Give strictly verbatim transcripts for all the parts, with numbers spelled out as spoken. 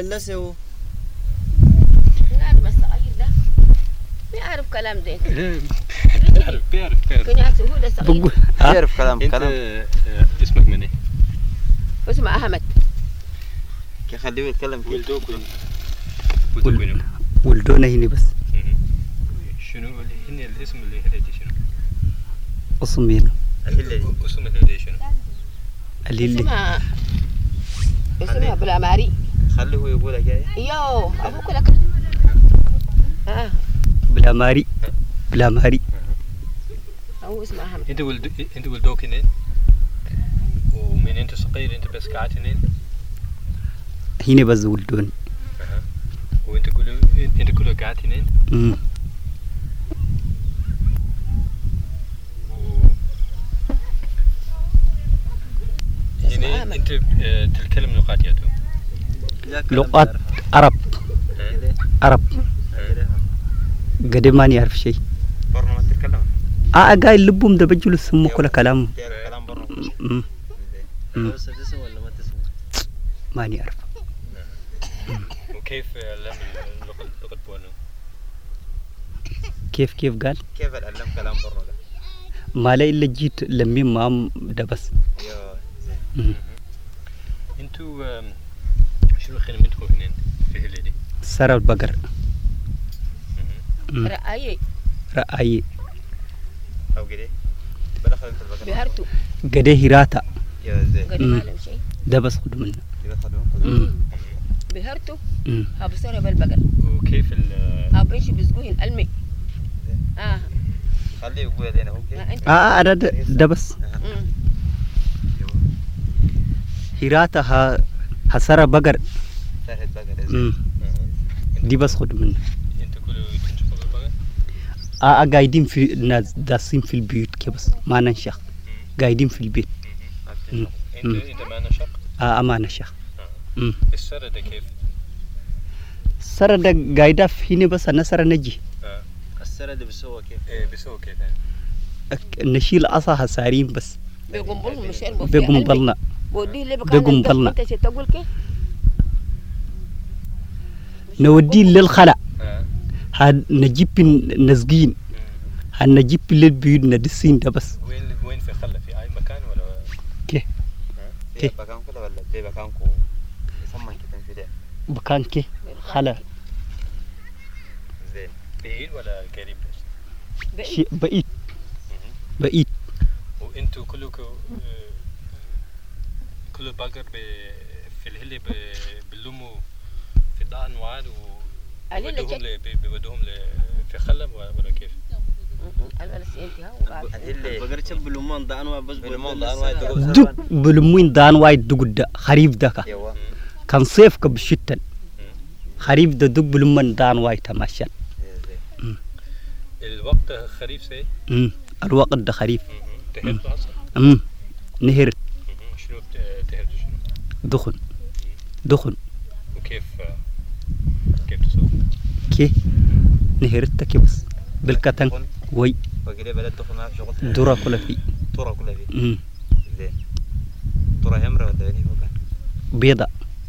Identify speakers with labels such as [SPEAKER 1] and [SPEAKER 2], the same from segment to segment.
[SPEAKER 1] فلسه
[SPEAKER 2] لا بس صغير ده بيعرف كلام ده
[SPEAKER 3] بيعرف بيعرف
[SPEAKER 2] كان يحسب هو ده صغير
[SPEAKER 1] بيعرف كلام
[SPEAKER 3] انت
[SPEAKER 1] كلام
[SPEAKER 3] اسمك من ايه؟
[SPEAKER 2] اسمه أحمد
[SPEAKER 1] كي خليه يتكلم كده
[SPEAKER 3] ولدوك ولدوك وينو؟
[SPEAKER 4] ولدونا هنا بس
[SPEAKER 3] شنو هنا الاسم اللي هديتي شنو؟
[SPEAKER 4] اسم هنا
[SPEAKER 3] اسم هديتي شنو؟
[SPEAKER 4] اللي
[SPEAKER 2] اسمها اسمها بلاماري
[SPEAKER 1] خليه هو يقول لك جاي
[SPEAKER 2] يو أبوك لك آه
[SPEAKER 4] بلا ماري بلا ماري
[SPEAKER 2] هو اسمه أحمد
[SPEAKER 3] انت ولد انت ولدوك هنا ومن انت صغير انت بس قعدت هنا
[SPEAKER 4] هنا بس ولدون
[SPEAKER 3] وانت كله انت كله قعدت هنا
[SPEAKER 4] امم
[SPEAKER 3] هنا انت تتكلم لغات يا تو
[SPEAKER 4] لغات عرب عرب قديم ما يعرف شيء
[SPEAKER 1] برا ما تتكلم
[SPEAKER 4] اه قايل لبهم ده بجلو سمو كل كلام
[SPEAKER 1] كلام برا
[SPEAKER 4] امم
[SPEAKER 1] بس تسمع ولا ما تسمع
[SPEAKER 4] ما يعرف
[SPEAKER 3] وكيف علم اللغة اللغة بونو
[SPEAKER 4] كيف كيف قال
[SPEAKER 1] كيف علم كلام برا ده
[SPEAKER 4] ما لا الا جيت لمي مام ده بس
[SPEAKER 1] يا زين
[SPEAKER 3] انتوا شنو خدمتكم هنا في هليدي
[SPEAKER 4] سر البقر
[SPEAKER 2] رأيي
[SPEAKER 4] رأي
[SPEAKER 1] او كده بدخل انت البقر
[SPEAKER 2] بهرتو
[SPEAKER 4] قده هراتا
[SPEAKER 1] يا زين
[SPEAKER 2] قال ما له شيء
[SPEAKER 4] ده بس خد منه
[SPEAKER 1] كده خدوه
[SPEAKER 2] بهرتو
[SPEAKER 4] امم
[SPEAKER 2] هبصر بالبقر
[SPEAKER 3] وكيف ال
[SPEAKER 2] هبريش بسقوين المي اه
[SPEAKER 1] خليه يقول لنا اوكي
[SPEAKER 2] ما انت
[SPEAKER 4] اه ده ده بس
[SPEAKER 2] مم.
[SPEAKER 4] هراتا ها هسر بقر
[SPEAKER 1] فرد بقر
[SPEAKER 4] امم دي بس خد منه
[SPEAKER 3] انتوا كله تنشفوا بالبقر
[SPEAKER 4] اه قاعدين في ناس داسين في البيوت كده بس ما ننشخ قاعدين في البيت
[SPEAKER 3] انت انت ما نشق
[SPEAKER 4] اه ما ننشخ امم
[SPEAKER 3] السر ده كيف
[SPEAKER 4] سر ده قاعده في هنا بس انا سر نجي
[SPEAKER 3] اه
[SPEAKER 1] السرد بسوى كيف
[SPEAKER 3] ايه بيسووا كيف
[SPEAKER 4] نشيل عصا سارين بس
[SPEAKER 2] بيقنبلهم مشان
[SPEAKER 4] بقنبلنا
[SPEAKER 2] بوديه اللي بكان
[SPEAKER 4] بقنبلنا
[SPEAKER 2] انت تقول كيف
[SPEAKER 4] نوديه للخلا
[SPEAKER 3] اه
[SPEAKER 4] هاد نجيب نسقين هاد نجيب للبيوت ندسين ده بس
[SPEAKER 3] وين وين في خلة في اي مكان ولا
[SPEAKER 4] كي
[SPEAKER 1] في مكان كده ولا في مكانكم يسمى كده في ده
[SPEAKER 4] بكان كي خلا
[SPEAKER 1] زين
[SPEAKER 3] بعيد ولا قريب بس
[SPEAKER 4] شيء بعيد بعيد
[SPEAKER 3] وانتوا كلكم كل البقر في الهلي بلموا في الدان وعاد وبيودوهم ل بيودوهم ل في خلب ولا كيف؟
[SPEAKER 2] انا سئلتها
[SPEAKER 1] البقر تشب بلومان دان واي بس بلومان دان واي
[SPEAKER 4] دق بلموين دان واي دقود خريف دكا كان صيف كبشتن خريف ده دق بلمان دان واي تماشى
[SPEAKER 3] الوقت خريف سي
[SPEAKER 4] امم الوقت ده خريف
[SPEAKER 3] تهرت اصلا
[SPEAKER 4] امم نهر
[SPEAKER 3] شنو تهرت شنو
[SPEAKER 4] دخن دخن
[SPEAKER 3] وكيف كيف تسوي
[SPEAKER 4] كي نهرت كي بس بالكتن وي
[SPEAKER 1] وكده بلد دخن ما في شغل
[SPEAKER 4] دورا كلها في
[SPEAKER 1] ترى كلها في
[SPEAKER 4] امم
[SPEAKER 1] زين ترى همرة ولا يعني هو كان
[SPEAKER 4] بيضة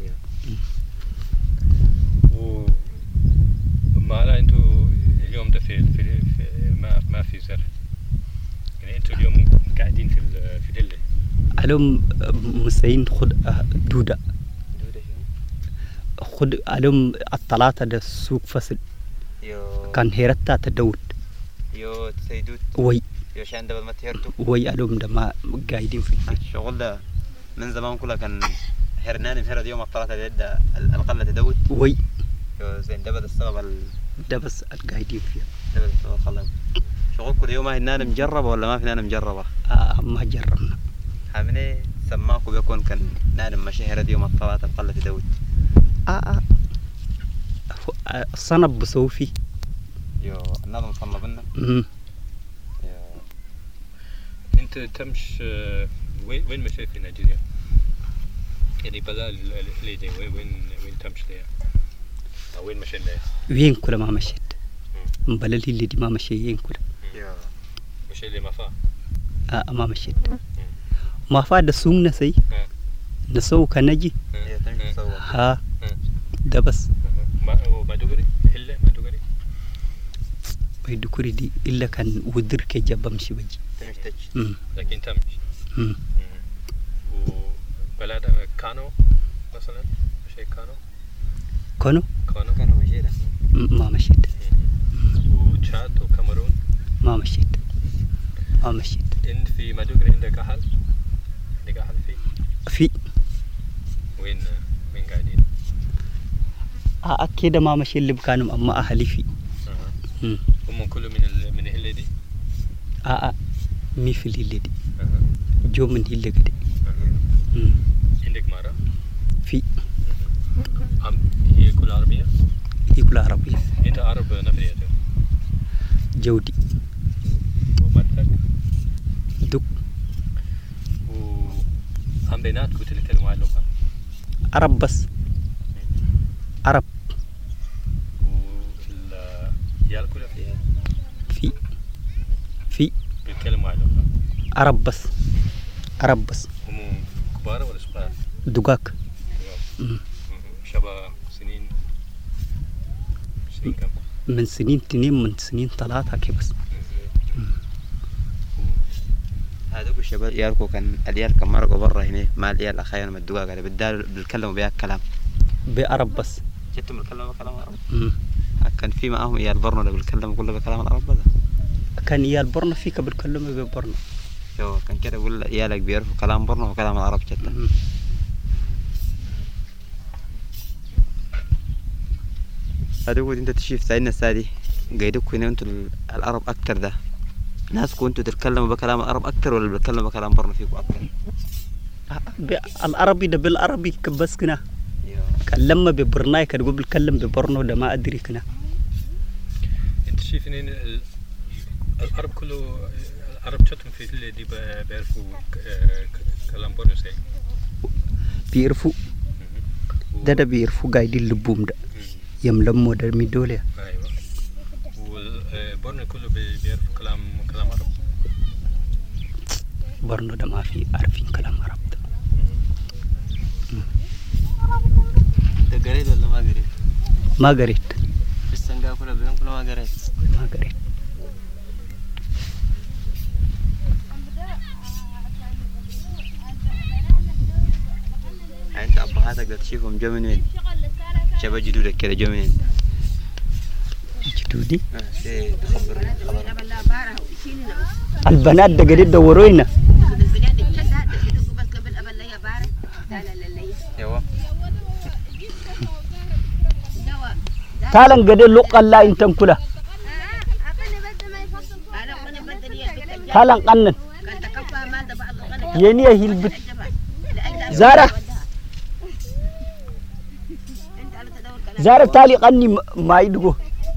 [SPEAKER 3] و ما انتوا اليوم ده في, في, في ما ما في زرع يعني انتوا اليوم قاعدين في في دلة
[SPEAKER 4] علوم مسين خد دودة
[SPEAKER 1] دودة شنو
[SPEAKER 4] خد علوم الثلاثة ده سوق فصل
[SPEAKER 1] يو
[SPEAKER 4] كان هيرتا تدود
[SPEAKER 1] يو تسيدود
[SPEAKER 4] وي
[SPEAKER 1] يو شان ده ما تهرتو
[SPEAKER 4] وي علوم ده ما قاعدين في البيت
[SPEAKER 1] الشغل ده من زمان كله كان هرنان مهرد يوم الثلاثة ده القلة تدود
[SPEAKER 4] وي
[SPEAKER 1] يو زين ده بدا السبب ال
[SPEAKER 4] ده بس القاعدين فيها
[SPEAKER 1] ده بدا السبب خلاص شغل كل يوم هاي النان مجربة ولا ما في نان مجربة
[SPEAKER 4] آه ما جربنا
[SPEAKER 1] حامني سماكو بيكون كان نان مشهرة يوم الثلاثة القلة تدود
[SPEAKER 4] آه آه صنب بصوفي
[SPEAKER 1] يو النظم صنبنا
[SPEAKER 4] امم
[SPEAKER 3] انت تمش وين وين مشيت في نيجيريا يعني بدل اللي وين وين وين تمش ليه او وين مشيت ليه
[SPEAKER 4] وين كل ما مشيت مبلل اللي دي ما مشيين كل
[SPEAKER 1] يو
[SPEAKER 3] مشيت ليه ما فا
[SPEAKER 4] آه ما مشيت ما فا ده سومنا سي نسو كنجي
[SPEAKER 1] يو تمشي تسوى
[SPEAKER 4] ها ده بس
[SPEAKER 3] ما ما دوغري إلا ما دوغري
[SPEAKER 4] بيدكوري دي إلا كان ودر كجاب مشي بجي
[SPEAKER 1] تمشتج
[SPEAKER 4] أمم
[SPEAKER 3] لكن تمشي
[SPEAKER 4] أمم
[SPEAKER 3] وبلاد كانو مثلا شيء كانو
[SPEAKER 4] كانوا
[SPEAKER 3] كانو
[SPEAKER 1] كانوا مشينا
[SPEAKER 4] ما مشيت
[SPEAKER 3] وتشاد وكاميرون
[SPEAKER 4] ما مشيت ما مشيت
[SPEAKER 3] انت في مدوغري عندك اهل عندك اهل في
[SPEAKER 4] في
[SPEAKER 3] وين وين قاعدين
[SPEAKER 4] أكيد ما مشي اللي بكانوا أما أهلي في
[SPEAKER 3] اها هم كله من ال... من الهله دي
[SPEAKER 4] آه مي في اللي دي
[SPEAKER 3] اها
[SPEAKER 4] جو من اللي كده
[SPEAKER 3] اها عندك مرة
[SPEAKER 4] في
[SPEAKER 3] أم هي كل عربية
[SPEAKER 4] هي كلها عربية
[SPEAKER 3] انت عرب نفريته
[SPEAKER 4] جودي
[SPEAKER 3] ومرتك
[SPEAKER 4] دك
[SPEAKER 3] وهم بيناتكم تتكلموا على اللغة
[SPEAKER 4] عرب بس عرب
[SPEAKER 3] والعيال كلها فيها
[SPEAKER 4] في في
[SPEAKER 3] بيتكلموا على اللغة
[SPEAKER 4] عرب بس عرب بس
[SPEAKER 3] هم كبار ولا صغار؟
[SPEAKER 4] دقاق
[SPEAKER 3] مم. شباب سنين سنين كم؟
[SPEAKER 4] من سنين تنين من سنين ثلاثة كي بس
[SPEAKER 1] هذوك الشباب يالكو كان اليال كان مرقوا برا هنا مع اليال أخيرا من الدقاق هذا بدال بيتكلموا بيها كلام
[SPEAKER 4] بعرب بس
[SPEAKER 1] جتهم بيتكلموا كلام عربي
[SPEAKER 4] مم.
[SPEAKER 1] كان في معاهم إيال برنو اللي بيتكلموا كله بكلام العرب هذا
[SPEAKER 4] كان يال برنا فيك بالكلمة ببرنا
[SPEAKER 1] شو كان كده يقول إيالك بيعرفوا كلام برنو وكلام العرب جدا
[SPEAKER 4] مم.
[SPEAKER 1] هذوك أنت تشوف سايدنا السادي قايدوك هنا أنتوا العرب أكتر ده ناس كنتوا تتكلموا بكلام العرب أكتر ولا بيتكلموا بكلام برنو فيكم أكتر
[SPEAKER 4] العربي ده بالعربي بس كنا كلمة ببرناي كان يقول بيتكلم ببرنو ده ما أدري كنا
[SPEAKER 3] انت شايف ان ال- العرب كله العرب جاتهم في اللي دي بيعرفوا ك- ك- كلام بونسي
[SPEAKER 4] بيعرفوا ده ده بيعرفوا قايدين اللبوم ده يملموا ده ميدوليا
[SPEAKER 3] ايوه والبورنو كله بي- بيعرفوا كلام كلام عرب
[SPEAKER 4] برنو ده ما في عارفين كلام عرب ده
[SPEAKER 1] أنت قريت ولا ما قريت؟
[SPEAKER 4] ما قريت
[SPEAKER 1] بس أنقا كله بيوم كله ما قريت
[SPEAKER 4] ما قريت
[SPEAKER 1] أنت أبهاتك تشوفهم جو من وين؟ شباب جدودك كده جو من وين؟
[SPEAKER 4] جدودي
[SPEAKER 1] آه شيء تخبرني خبر
[SPEAKER 4] البنات ده قاعدين يدورونا
[SPEAKER 1] يوا
[SPEAKER 4] تالن قاعدين لقى لا انتم كلها تالن قنن يني هي البت زارة زارة تالي قني ما يدقو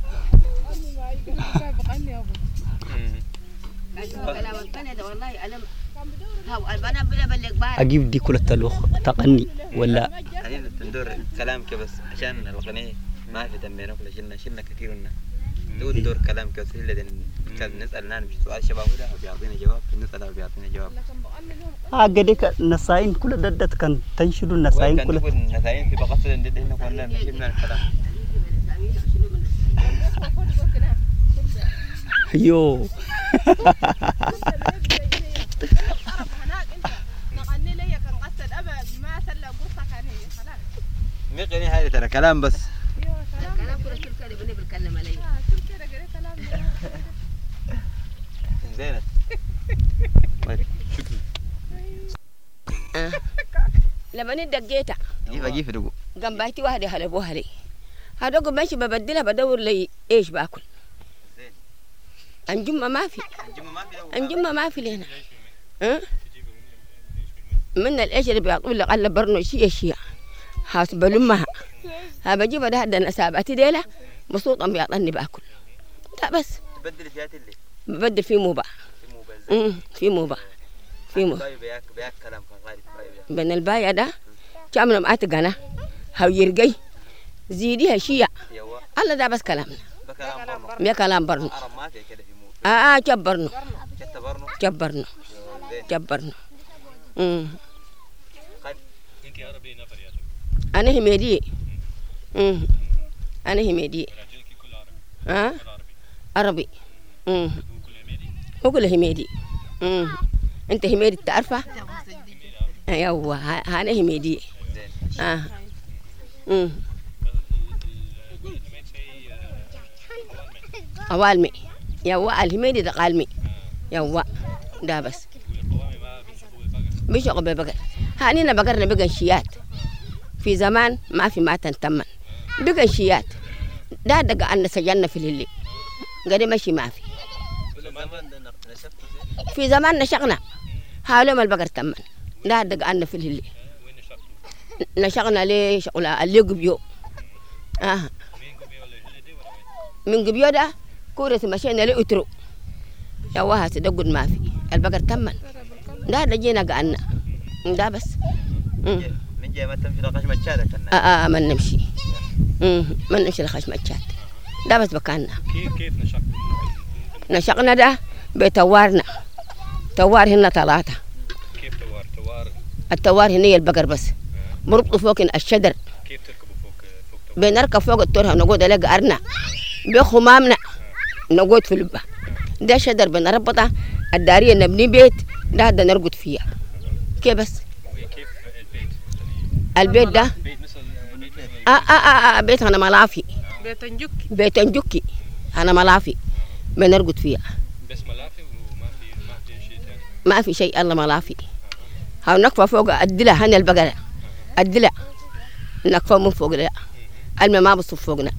[SPEAKER 4] أجيب دي كلها تلوخ تقني ولا
[SPEAKER 1] خلينا ندور كلام كده بس عشان القناة ما في دمنا كل شلنا شلنا كثير منها دور دور كلام كده سهل كان نسأل نعم سؤال شباب ولا بيعطينا جواب نسأله بيعطينا جواب
[SPEAKER 4] آه قديك نساين كل ددت كان تنشدوا النساين
[SPEAKER 1] كان
[SPEAKER 4] كل
[SPEAKER 1] تقول نساين في بقصة ندد هنا كنا نشيل من الكلام
[SPEAKER 4] يو
[SPEAKER 1] مقني هذه ترى كلام بس
[SPEAKER 2] كلام كله كل كده بني بنتكلم عليه
[SPEAKER 1] زينت
[SPEAKER 2] لما ندقيتها
[SPEAKER 1] جيب اجيب دقو
[SPEAKER 2] قام بايتي واحد هلبوها لي هذا قام ماشي ببدلها بدور لي ايش باكل انجمه ما في انجمه ما في لهنا ها من الايش اللي بيعطوا لي قال برنو شيء شيء هاس بلمها ها بجيب ده هذا نسابتي ديله مبسوطه بيعطني باكل لا بس
[SPEAKER 1] تبدل فيات اللي
[SPEAKER 2] ببدل في موبا امم في موبا في موبا
[SPEAKER 1] بياك بياك كلام كان غالي
[SPEAKER 2] بين البايع ده كامل معاه تقنا هاو يرقي زيديها شيء الله ده بس كلامنا
[SPEAKER 1] بكلام برنو
[SPEAKER 2] يا كلام برنو
[SPEAKER 1] عرب ما في كده في مو
[SPEAKER 2] اه اه كبرنا
[SPEAKER 1] حتى برنو
[SPEAKER 2] كبرنا كبرنا امم
[SPEAKER 3] انت عربي نفر يا
[SPEAKER 2] انا هميدي امم انا هميدي
[SPEAKER 3] راجلك كل عربي
[SPEAKER 2] ها
[SPEAKER 3] عربي
[SPEAKER 2] عربي امم
[SPEAKER 3] وكل هميدي
[SPEAKER 2] هو كله هميدي امم انت هميدي تعرفه ايوه ها- انا هميدي
[SPEAKER 1] زين
[SPEAKER 2] اه امم
[SPEAKER 3] الولد ما يتسي
[SPEAKER 2] اوالمي يوا الهميدي ده قالمي يوا ده بس
[SPEAKER 3] والقوامي ما بيشوفوا البقر
[SPEAKER 2] بيشغل ببقر هانينا بقرنا بقى شيات في زمان ما في ماتن تمن بقى شيات ده دقا أن سجلنا في الليل قال ماشي ما في
[SPEAKER 1] زمان ده نسبت زين
[SPEAKER 2] في زمان نشقنا حاولوا البقر تمن ده دقا أن في الليل
[SPEAKER 3] وين نشرتوا؟
[SPEAKER 2] نشقنا ليه شغلة اللي قبيو آه
[SPEAKER 3] مين قبي ولا هلدي ولا وين؟
[SPEAKER 2] من قبيو ده كورة مشينا لأترو يا واحد تدقد ما في البقر تمن ده دجينا قالنا ده بس مم.
[SPEAKER 1] من جاي ما تمشي لقاش متشالة
[SPEAKER 2] آه
[SPEAKER 1] كنا
[SPEAKER 2] آه ما نمشي مم. ما نمشي لخشمة شات ده بس بكاننا
[SPEAKER 3] كيف كيف نشرتوا؟ ممكن
[SPEAKER 2] نشقنا ده بتوارنا توار هنا ثلاثة
[SPEAKER 3] كيف توار توار
[SPEAKER 2] التوار هنا البقر بس مربطوا فوق الشجر
[SPEAKER 3] كيف تركبوا فوق فوق توار؟
[SPEAKER 2] بنركب فوق التورها نقعد على قعرنا بخمامنا نقعد في اللبة ده شجر بنربطه الدارية نبني بيت ده ده نرقد فيها كيف بس
[SPEAKER 3] كيف البيت؟
[SPEAKER 2] البيت ده
[SPEAKER 3] بيت مثل بيت مثل
[SPEAKER 2] آه آه آه, آه بيت أنا ملافي
[SPEAKER 5] بيت نجك
[SPEAKER 2] بيت نجكي أنا ملافي بنرقد فيها
[SPEAKER 3] بس ملافي وما في ما في شيء ثاني
[SPEAKER 2] ما في شيء الله ملافي هاو نكفى فوق الدلة هنا البقرة الدلة نكفى من فوق لا الماء ما بصف فوقنا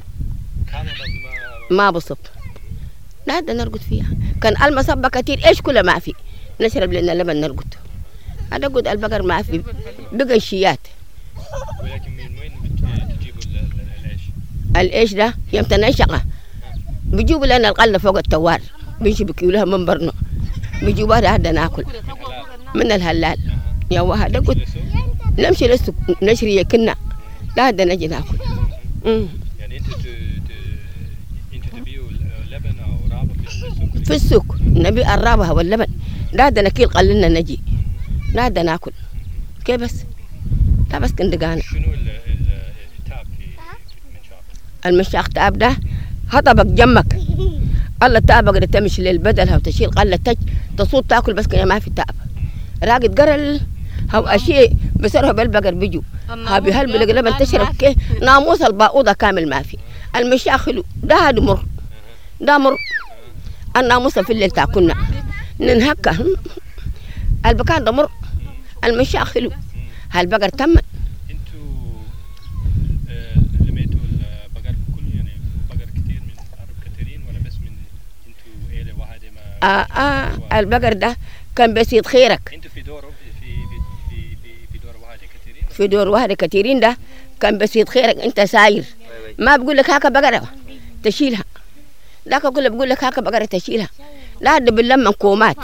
[SPEAKER 3] كان ما
[SPEAKER 2] ما بصف لا ده نرقد فيها كان المصبة كتير ايش كله ما في نشرب لنا لبن نرقد هذا قد البقر ما في بقى شيات
[SPEAKER 3] ولكن من وين بت- تجيبوا ال- ال- العيش؟
[SPEAKER 2] الايش ده يوم تنشقه بيجيبوا لنا القله فوق التوار بيمشي بكيلوها من برنو بيجيبوها هذا ناكل من الهلال يا هذا قد
[SPEAKER 3] للسوق؟
[SPEAKER 2] نمشي للسوق نشري كنا لا هذا نجي ناكل امم
[SPEAKER 3] يعني انت ت... ت... انت تبيعوا لبن او رابه في السوق؟
[SPEAKER 2] في السوق نبي الرابها واللبن لا ده نكيل قلنا نجي لا ده ناكل كيف بس لا بس كندقانا
[SPEAKER 3] شنو ال- ال- التعب في في المنشار؟
[SPEAKER 2] المشاق تاب ده هطبك جمك الله تابك ده تمشي للبدل وتشيل قلة تج تصوت تاكل بس كده ما في تاب راقد قرل هو أشياء بسرها بالبقر بيجوا هابي هل بلق لبن تشرب كيه ناموس الباقوضة كامل ما في المشاق خلو ده هاد مر ده مر الناموس في الليل تاكلنا ننهكه البكان ده مر المشاق خلو هالبقر تم
[SPEAKER 3] انتوا آه، لميتوا البقر كله يعني بقر كثير من عرب كثيرين ولا بس من انتوا عيله واحده ما
[SPEAKER 2] آه آه البقر ده كان بسيط خيرك
[SPEAKER 3] انتوا في دور في في في في, في دور واحده كثيرين
[SPEAKER 2] في دور واحد كثيرين ده كان بسيط خيرك انت ساير ما بقول لك هاك بقرة تشيلها ذاك كله بقول لك هاك بقرة تشيلها لا ده باللمة كومات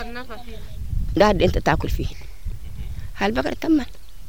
[SPEAKER 2] ده ده انت تاكل فيه هالبقرة تمت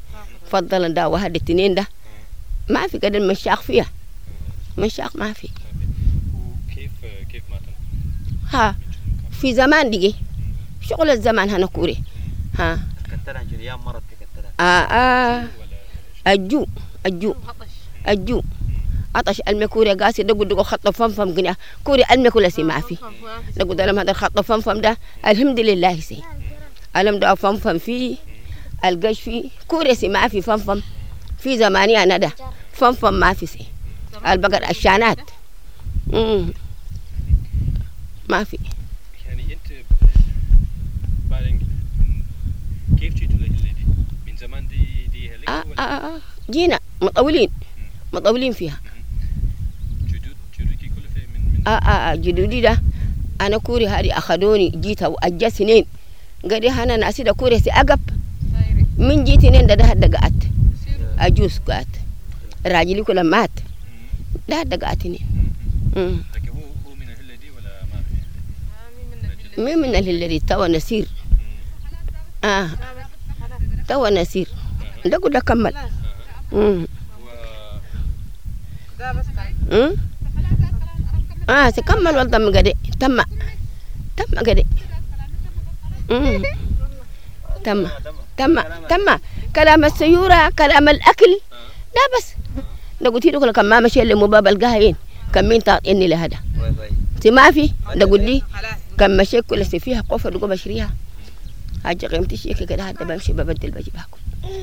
[SPEAKER 2] فضلا ده واحد اثنين ده ما في قدر مشاق فيها مشاق ما في
[SPEAKER 3] وكيف كيف ماتوا؟
[SPEAKER 2] ها في زمان دقي شغل الزمان هنا كوري ها
[SPEAKER 1] كترها عن ايام مرض كترها
[SPEAKER 2] آه آه
[SPEAKER 3] ولا
[SPEAKER 2] الجو الجو الجو عطش المكوري قاسي دقو دقو خط فمفم قنيا كوري المكولا سي ما في دقو دلم هذا الخط فمفم ده الحمد لله سي ألم ده فمفم فيه القش فيه كوري سي ما في فمفم في زماني أنا ده فمفم ما في سي البقر الشانات مم. ما في
[SPEAKER 3] يعني انت بعدين كيف جيتوا لهاللي دي؟ من زمان دي دي هلك
[SPEAKER 2] آه
[SPEAKER 3] ولا
[SPEAKER 2] آه آه جينا مطولين مطولين فيها
[SPEAKER 3] جدود جدودك كله في من من
[SPEAKER 2] آه آه آه جدودي ده أنا كوري هذه أخذوني جيتها وأجا سنين قال أنا ناسي ده كوري سي أقب من جيت نين ده ده دقات أجوز قات راجلي كله مات ده دقات نين أمم
[SPEAKER 3] لكن هو هو من الهلة دي ولا ما في؟
[SPEAKER 2] مين من الذي توا نسير آه توا نسير ده كله كمل أمم أمم آه تكمل والله من قدي تم تم قدي أمم تم تم تم كلام السيورة كلام الأكل لا بس ده قلت له كم ما مشي اللي مباب القاهين كم مين تعطيني لهذا
[SPEAKER 1] واي واي
[SPEAKER 2] تي ما في ده قول لي كم مشي كل سي فيها قفه دقوا بشريها حاجه قيمتي شيء كده هذا بمشي ببدل بجي باكل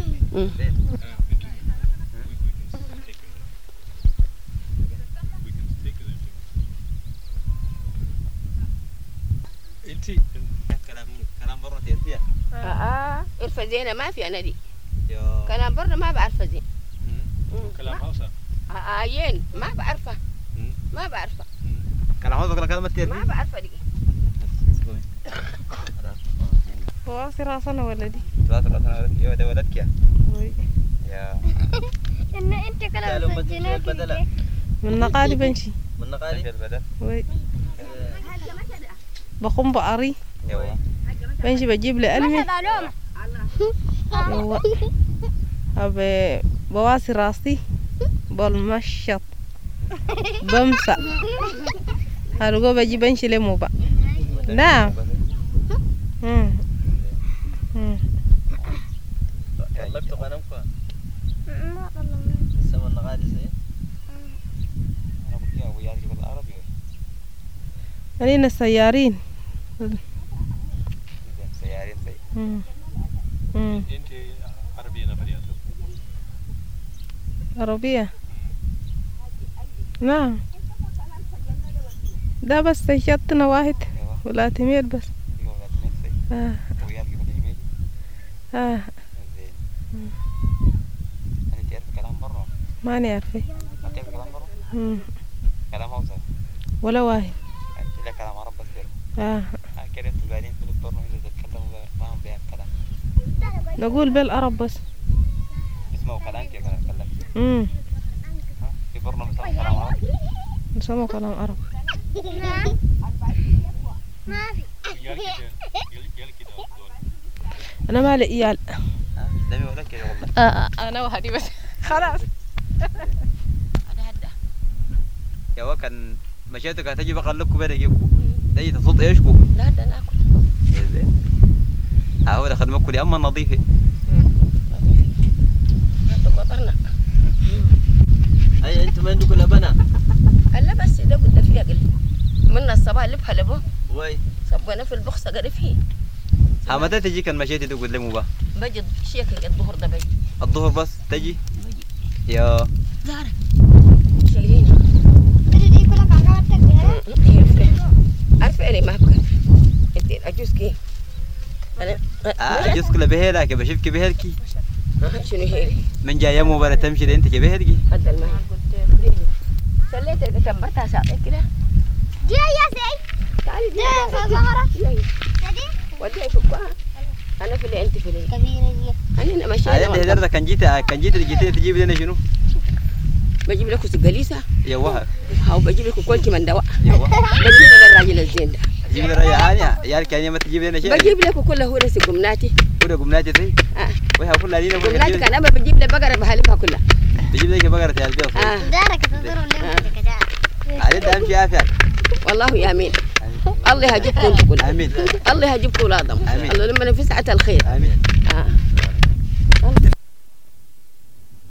[SPEAKER 3] انت
[SPEAKER 1] كلام كلام برا تربيه
[SPEAKER 2] اه عرفه زينه ما في انا دي
[SPEAKER 1] يا
[SPEAKER 2] كلام برا ما بعرفه زين
[SPEAKER 3] كلام هوسه
[SPEAKER 2] اه ين ما بعرفه ما بعرفه
[SPEAKER 1] كلام هذا كلام
[SPEAKER 2] ما
[SPEAKER 1] تربيه
[SPEAKER 2] بعرفه دي
[SPEAKER 5] هو راسنا ولدي
[SPEAKER 1] ثلاث راسنا يا ده ولدك يا
[SPEAKER 5] وي
[SPEAKER 1] يا
[SPEAKER 6] إن أنت كلام سجنات
[SPEAKER 5] من نقالي بنشي
[SPEAKER 1] من نقالي البدل
[SPEAKER 5] وي بقوم بقري
[SPEAKER 1] يا
[SPEAKER 5] بنشي بجيب لي ألمي يوا أبي بواسي راسي بالمشط بمسح هرجو بجي بنشي لمو بقى نعم امم امم
[SPEAKER 1] طلبت غنمكم السما النقالي زين انا قلت يا وياك بالعربي
[SPEAKER 5] علينا السيارين
[SPEAKER 1] سيارين زي
[SPEAKER 5] امم امم
[SPEAKER 3] انت عربيه نبريات
[SPEAKER 5] عربية نعم ده بس شطنا واحد ولا تميل بس اه
[SPEAKER 1] وياك بالايميل
[SPEAKER 5] اه
[SPEAKER 1] زين انا تعرف كلام برا
[SPEAKER 5] ماني عارفة
[SPEAKER 1] ما تعرف كلام برا
[SPEAKER 5] امم
[SPEAKER 1] كلام هوسه
[SPEAKER 5] ولا واحد
[SPEAKER 1] انت لا كلام عرب بس دير
[SPEAKER 5] اه
[SPEAKER 1] كده تبالين في الدكتور اذا تتكلموا معهم بها كلام
[SPEAKER 5] نقول بالعرب بس
[SPEAKER 1] اسمعوا كلام كيف كلام
[SPEAKER 5] امم
[SPEAKER 1] في برا مثلا كلام عرب
[SPEAKER 5] نسمع كلام عرب
[SPEAKER 6] ما في
[SPEAKER 5] انا مالي ايال
[SPEAKER 1] ها دامي ولا كده والله
[SPEAKER 5] آه انا وهدي بس خلاص
[SPEAKER 2] انا هدا
[SPEAKER 1] يا وكان مشيتك هتجي بقلبكم بين يجيبكم تجي تصد ايشكو
[SPEAKER 2] لا ده ناكل
[SPEAKER 1] زين هاو خدمكم دي اما نظيفه
[SPEAKER 2] هذا قطرنا
[SPEAKER 1] اي انت ما عندكم لبنه
[SPEAKER 2] الا بس ده قلت فيها قل من الصباح اللي بحلبه
[SPEAKER 1] وي
[SPEAKER 2] صبنا في البخصه قال فيه
[SPEAKER 1] ها متى تجي كان مشيتي تقول لي مو با
[SPEAKER 2] بجد شيك الظهر ده بجي
[SPEAKER 1] الظهر بس تجي يا
[SPEAKER 2] زهرة شايلينها
[SPEAKER 6] بدي كلها كعكاتك يا
[SPEAKER 2] عارفة أنا ما بقى أنت أجوز كي أنا
[SPEAKER 1] اه جوز كل بهيلك بشوفك بهيلكي
[SPEAKER 2] شنو هي
[SPEAKER 1] من جايه مو بلا تمشي ده انت بهيلكي
[SPEAKER 2] هذا الماء سليت كتبتها ساعتين كده
[SPEAKER 6] دي يا سي
[SPEAKER 2] تعالي دي
[SPEAKER 6] يا زهرة
[SPEAKER 2] دي
[SPEAKER 6] دي
[SPEAKER 2] ودي فوقها أنا في اللي أنت في اللي
[SPEAKER 6] كبيرة دي
[SPEAKER 2] أنا ماشي
[SPEAKER 1] هذا اللي هذا كان جيت كان جيت جيت تجيب لنا شنو
[SPEAKER 2] بجيب لك سجليسة
[SPEAKER 1] يا وها
[SPEAKER 2] أو بجيب لك كل من دواء
[SPEAKER 1] يا وها
[SPEAKER 2] بجيب للراجل الزين ده
[SPEAKER 1] تجيب لنا يا يا كان ما تجيب لنا شيء
[SPEAKER 2] بجيب لك كله هو نسي قمناتي
[SPEAKER 1] وده قمناتي تي
[SPEAKER 2] آه
[SPEAKER 1] وها كلها لينا
[SPEAKER 2] قمناتي كان أبى بجيب لك بقرة بحلبها كلها
[SPEAKER 1] تجيب لك بقرة يا البيض
[SPEAKER 2] آه
[SPEAKER 6] دارك تدور ولا كذا
[SPEAKER 1] على ده امشي عافيه
[SPEAKER 2] والله يا أمين الله يجيبكم كلكم
[SPEAKER 1] امين
[SPEAKER 2] الله يجيبكم ولادهم
[SPEAKER 1] آمين.
[SPEAKER 2] الله لما في ساعة الخير
[SPEAKER 1] امين
[SPEAKER 2] آه